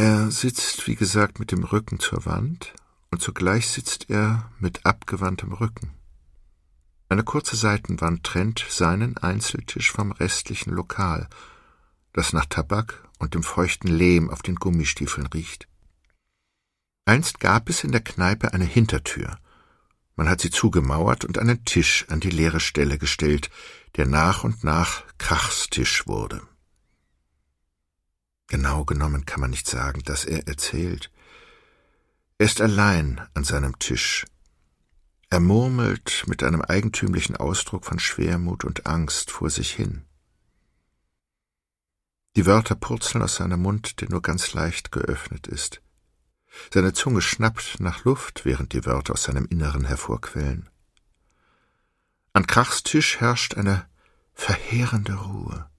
Er sitzt, wie gesagt, mit dem Rücken zur Wand, und zugleich sitzt er mit abgewandtem Rücken. Eine kurze Seitenwand trennt seinen Einzeltisch vom restlichen Lokal, das nach Tabak und dem feuchten Lehm auf den Gummistiefeln riecht. Einst gab es in der Kneipe eine Hintertür. Man hat sie zugemauert und einen Tisch an die leere Stelle gestellt, der nach und nach Krachstisch wurde. Genau genommen kann man nicht sagen, dass er erzählt. Er ist allein an seinem Tisch. Er murmelt mit einem eigentümlichen Ausdruck von Schwermut und Angst vor sich hin. Die Wörter purzeln aus seinem Mund, der nur ganz leicht geöffnet ist. Seine Zunge schnappt nach Luft, während die Wörter aus seinem Inneren hervorquellen. An Krachs Tisch herrscht eine verheerende Ruhe.